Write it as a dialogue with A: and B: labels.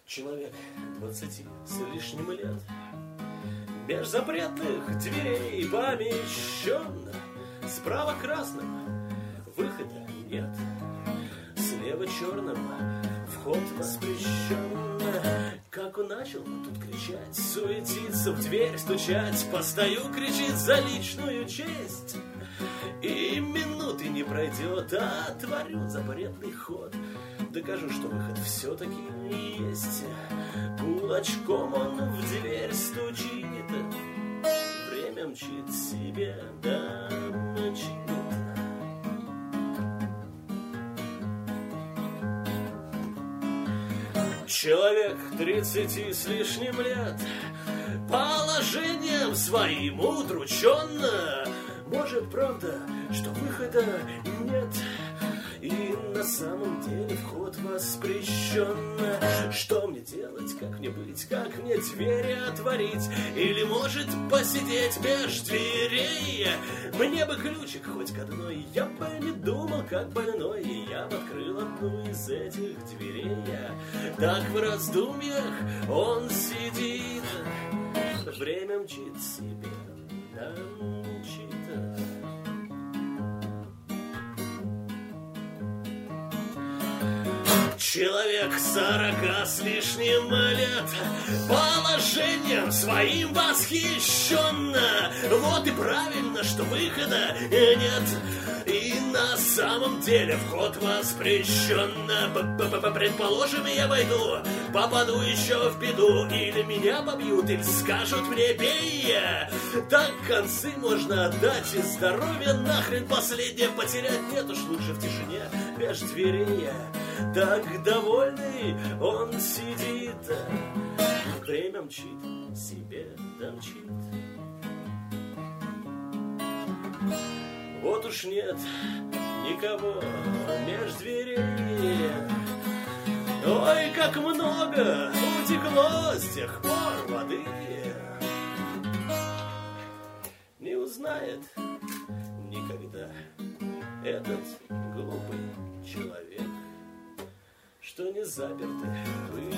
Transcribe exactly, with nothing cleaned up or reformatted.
A: Человек двадцати с лишним лет, меж запретных дверей помещен. Справа красным выхода нет, слева черным вход воспрещен. Как он начал тут кричать, суетиться, в дверь стучать, постою, кричит за личную честь. И минуты не пройдет, а отворю запретный ход, докажу, что выход все-таки есть. Кулачком он в дверь стучит, время мчит себе, да мчит. Человек тридцати с лишним лет, положением своим удручен. Может, правда, что выхода нет, и на самом деле вход воспрещен. Что мне делать, как мне быть, как мне двери отворить? Или, может, посидеть меж дверей? Мне бы ключик хоть к одной, я бы не думал, как больной, и я бы открыл одну из этих дверей. Так в раздумьях он сидит, время мчит себе, да мчит. Человек сорока с лишним лет, положением своим восхищен. Вот и правильно, что выхода нет, и на самом деле вход воспрещен. Предположим, я войду, попаду еще в беду, или меня побьют, или скажут мне бей. Так концы можно отдать, и здоровье нахрен последнее потерять. Нет уж, лучше в тишине меж дверей. Так довольный он сидит, время мчит себе, да мчит. Вот уж нет никого меж дверей. Ой, как много утекло с тех пор воды. Не узнает никогда этот глупый человек, что не заперты были